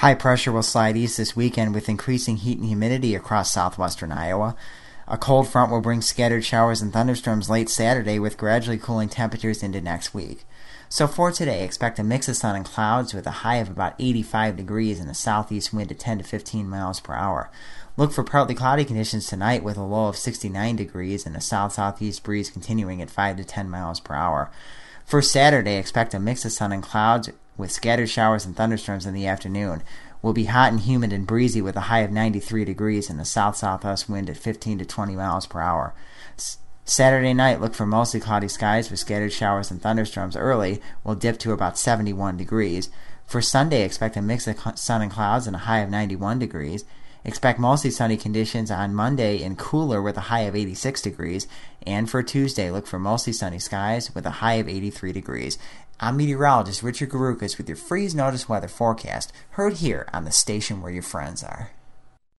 High pressure will slide east this weekend with increasing heat and humidity across southwestern Iowa. A cold front will bring scattered showers and thunderstorms late Saturday with gradually cooling temperatures into next week. So for today, expect a mix of sun and clouds with a high of about 85 degrees and a southeast wind at 10 to 15 miles per hour. Look for partly cloudy conditions tonight with a low of 69 degrees and a south-southeast breeze continuing at 5 to 10 miles per hour. For Saturday, expect a mix of sun and clouds with scattered showers and thunderstorms in the afternoon. Will be hot and humid and breezy with a high of 93 degrees and a south-southwest wind at 15 to 20 miles per hour. Saturday night, look for mostly cloudy skies with scattered showers and thunderstorms early. Will dip to about 71 degrees. For Sunday, expect a mix of sun and clouds and a high of 91 degrees. Expect mostly sunny conditions on Monday and cooler with a high of 86 degrees. And for Tuesday, look for mostly sunny skies with a high of 83 degrees. I'm meteorologist Richard Garukas with your Freeze Notice weather forecast, heard here on the station where your friends are.